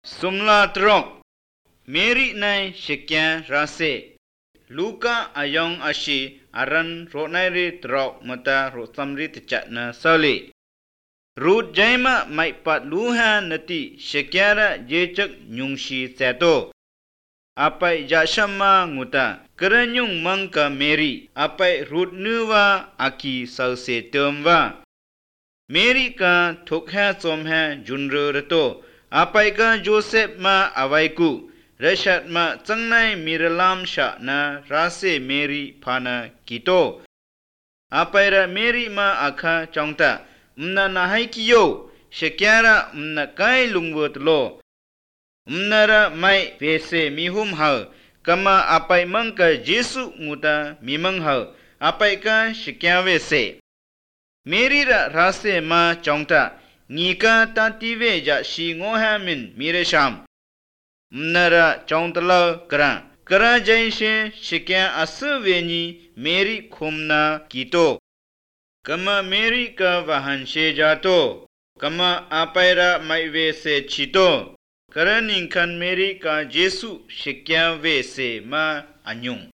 Sumla Trok Mary Nai Shekyan Rase Luka Ayong Ashi Aran Ronairi Trok Mata Rosamri Tchatna Sali Rut Jaima Maipat Luha Nati Shekyara Jechak Nyungshi Seto Apai Jashama Nguta Keranyung Mangka Mary Apai Rut Nuwa Aki Salse Termwa Mary ka Thokha Somha Junro Rato Apai ka Joseph ma Awaiku Rashat ma Changnai Miralam Sha na Rase Mary Phana Kito Apai ra Mary ma Akha Chongta Mna Nahai Kiyo Shekyara Mna Kai Lungwot Lo Mnara Mai Vese Mihum Hal Kama Apai Mangka Jesu Nguta Mimang Hal Apai ka Shekyawe Se Mary ra Rase ma Chongta Nika Tative Ja Shi Ngohamin Miresham Mnara Chongtala Kara Jaishe Shekya Asuveni Mary Khumna Kito Kama Mary ka Vahan Jato Kama Apaira Maive Se Chito Kara Ninkan Mary ka Jesu Shekya Ve Se ma Anyung